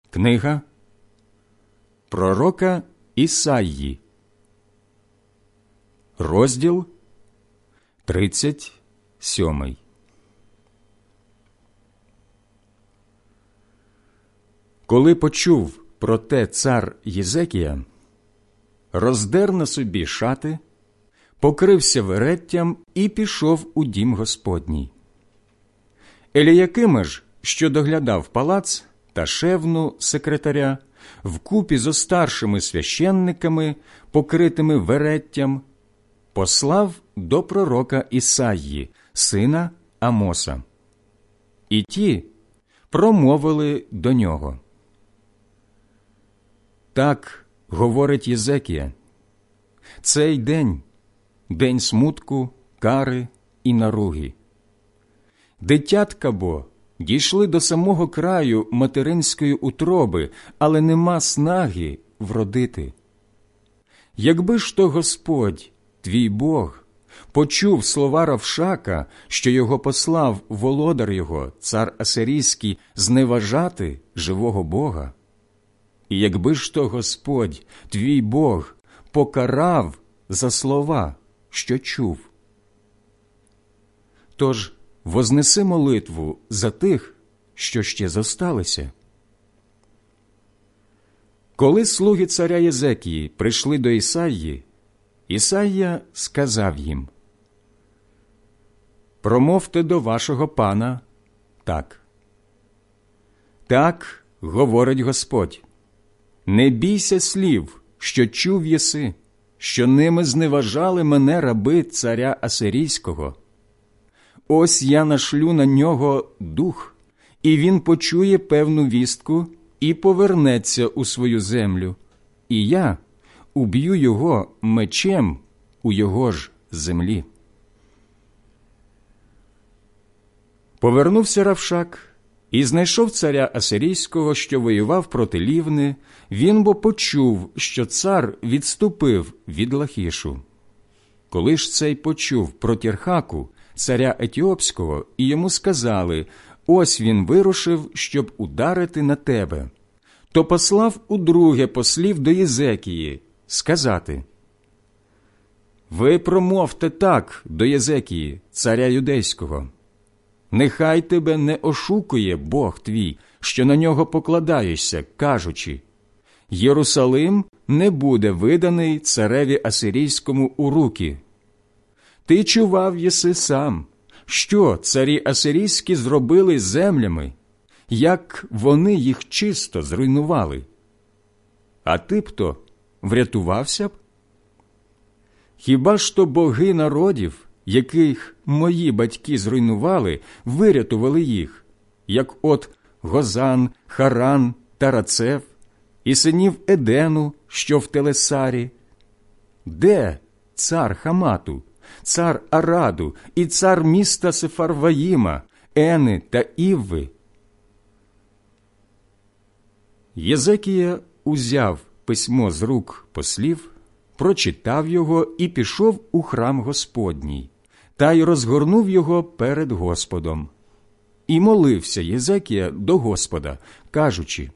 Книга пророка Ісаї, розділ 37. Коли почув про те цар Єзекія, роздер на собі шати, покрився вереттям і пішов у дім Господній. Еліякима ж, що доглядав палац, та Шевну, секретаря, вкупі зо старшими священниками, покритими вереттям, послав до пророка Ісаї, сина Амоса. І ті промовили до нього: «Так говорить Єзекія, цей день – день смутку, кари і наруги. Дитятка бо дійшли до самого краю материнської утроби, але нема снаги вродити. Якби ж то Господь, твій Бог, почув слова Равшака, що його послав володар його, цар Асирійський, зневажати живого Бога, і якби ж то Господь, твій Бог, покарав за слова, що чув. Тож вознеси молитву за тих, що ще зосталися». Коли слуги царя Єзекії прийшли до Ісаї, Ісая сказав їм: «Промовте до вашого пана так. Так говорить Господь: не бійся слів, що чув єси, що ними зневажали мене раби царя Асирійського. Ось я нашлю на нього дух, і він почує певну вістку і повернеться у свою землю, і я уб'ю його мечем у його ж землі». Повернувся Равшак і знайшов царя Асирійського, що воював проти Лівни. Він бо почув, що цар відступив від Лахішу. Коли ж цей почув про Тірхаку, царя Етіопського, і йому сказали: «Ось він вирушив, щоб ударити на тебе», то послав удруге послів до Єзекії сказати: «Ви промовте так до Єзекії, царя Юдейського: нехай тебе не ошукує Бог твій, що на нього покладаєшся, кажучи: Єрусалим не буде виданий цареві Асирійському у руки. Ти чував єси сам, що царі асирійські зробили з землями, як вони їх чисто зруйнували. А ти б то врятувався б? Хіба ж то боги народів, яких мої батьки зруйнували, вирятували їх, як от Гозан, Харан та Рацев, і синів Едену, що в Телесарі? Де цар Хамату, цар Араду і цар міста Сефарваїма, Ени та Івви?» Єзекія узяв письмо з рук послів, прочитав його і пішов у храм Господній, та й розгорнув його перед Господом. І молився Єзекія до Господа, кажучи: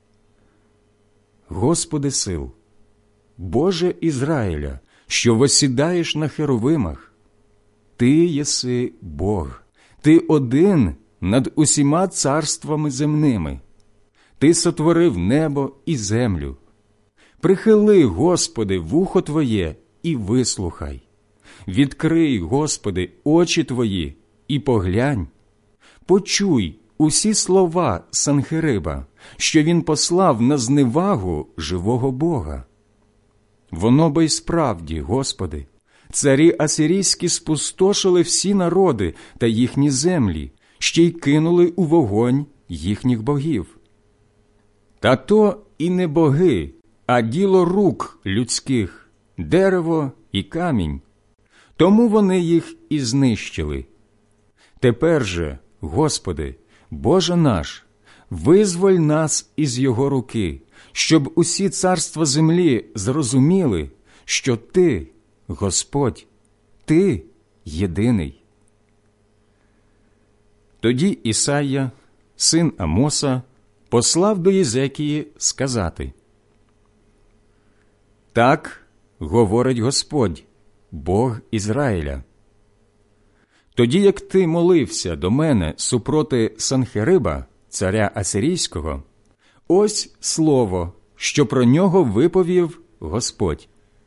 «Господи сил, Боже Ізраїля, що восідаєш на херовимах, Ти єси Бог, Ти один над усіма царствами земними. Ти сотворив небо і землю. Прихили, Господи, вухо Твоє і вислухай. Відкрий, Господи, очі Твої і поглянь. Почуй усі слова Санхериба, що він послав на зневагу живого Бога. Воно бо й справді, Господи, царі асирійські спустошили всі народи та їхні землі, ще й кинули у вогонь їхніх богів. Та то і не боги, а діло рук людських, дерево і камінь. Тому вони їх і знищили. Тепер же, Господи, Боже наш, визволь нас із його руки, щоб усі царства землі зрозуміли, що Ти, Господь, Ти єдиний». Тоді Ісая, син Амоса, послав до Єзекії сказати: «Так говорить Господь, Бог Ізраїля. Тоді, як ти молився до мене супроти Санхериба, царя Асирійського, ось слово, що про нього виповів Господь.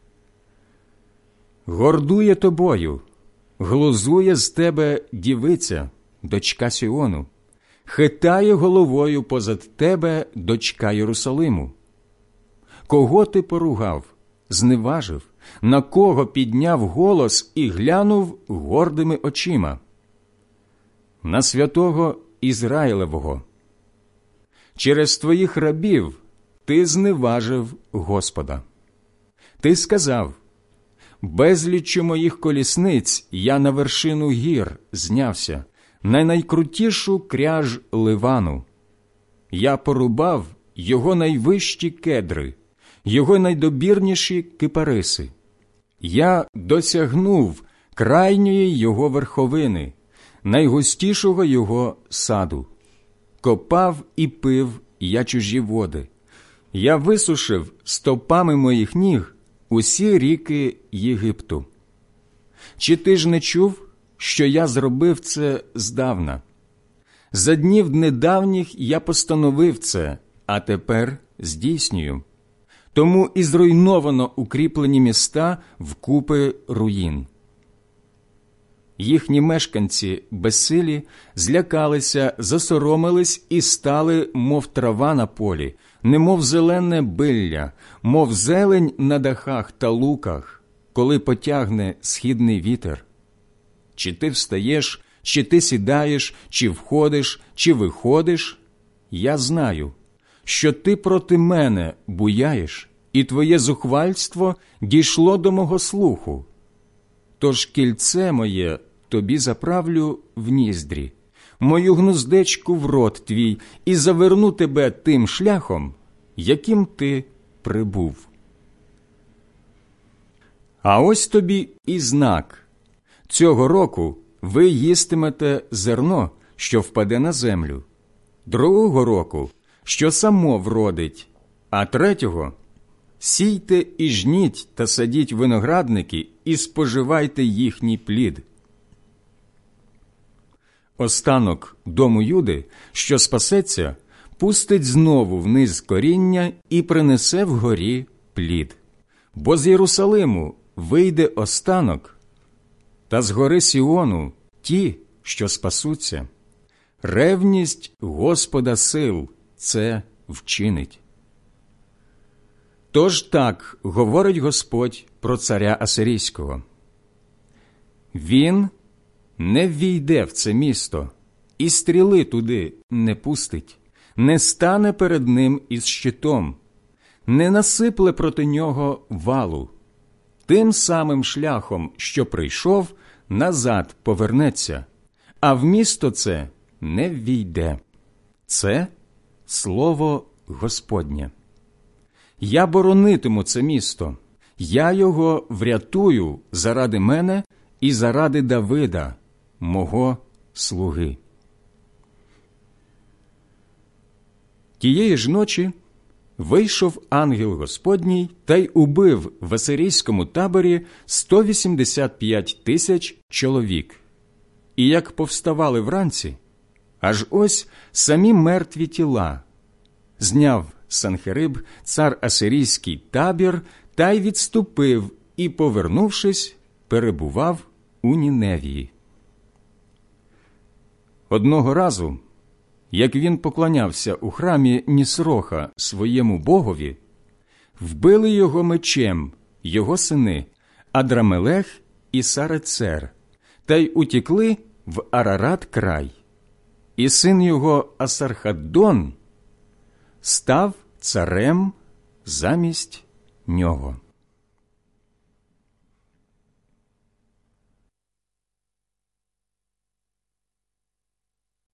Гордує тобою, глузує з тебе дівиця, дочка Сіону, хитає головою позад тебе дочка Єрусалиму. Кого ти поругав, зневажив, на кого підняв голос і глянув гордими очима? На святого Ізраїлевого. Через твоїх рабів ти зневажив Господа. Ти сказав: безліччю моїх колісниць я на вершину гір знявся, на найкрутішу кряж Ливану. Я порубав його найвищі кедри, його найдобірніші кипариси. Я досягнув крайньої його верховини, найгустішого його саду. Копав і пив я чужі води. Я висушив стопами моїх ніг усі ріки Єгипту. Чи ти ж не чув, що я зробив це здавна? За днів недавніх я постановив це, а тепер здійснюю. Тому і зруйновано укріплені міста вкупи руїн. Їхні мешканці безсилі злякалися, засоромились і стали, мов трава на полі, немов зелене билля, мов зелень на дахах та луках, коли потягне східний вітер. Чи ти встаєш, чи ти сідаєш, чи входиш, чи виходиш, я знаю, що ти проти мене буяєш, і твоє зухвальство дійшло до мого слуху. Тож кільце моє тобі заправлю в ніздрі, мою гнуздечку в рот твій, і заверну тебе тим шляхом, яким ти прибув. А ось тобі і знак. Цього року ви їстимете зерно, що впаде на землю, другого року, що само вродить, а третього – сійте і жніть та садіть виноградники і споживайте їхній плід. Останок дому Юди, що спасеться, пустить знову вниз коріння і принесе вгорі плід. Бо з Єрусалиму вийде останок, та з гори Сіону ті, що спасуться. Ревність Господа сил це вчинить. Тож так говорить Господь про царя Асирійського. Він не ввійде в це місто, і стріли туди не пустить, не стане перед ним із щитом, не насипле проти нього валу. Тим самим шляхом, що прийшов, назад повернеться, а в місто це не ввійде. Це слово Господнє. Я боронитиму це місто, я його врятую заради мене і заради Давида, мого слуги. Тієї ж ночі вийшов ангел Господній та й убив в асирійському таборі 185 тисяч чоловік. І як повставали вранці, аж ось самі мертві тіла. Зняв Санхериб, цар асирійський, табір та й відступив і, повернувшись, перебував у Ніневії. Одного разу, як він поклонявся у храмі Нісроха своєму богові, вбили його мечем його сини Адрамелех і Сарецер, та й утікли в Арарат край. І син його Асархаддон став царем замість нього.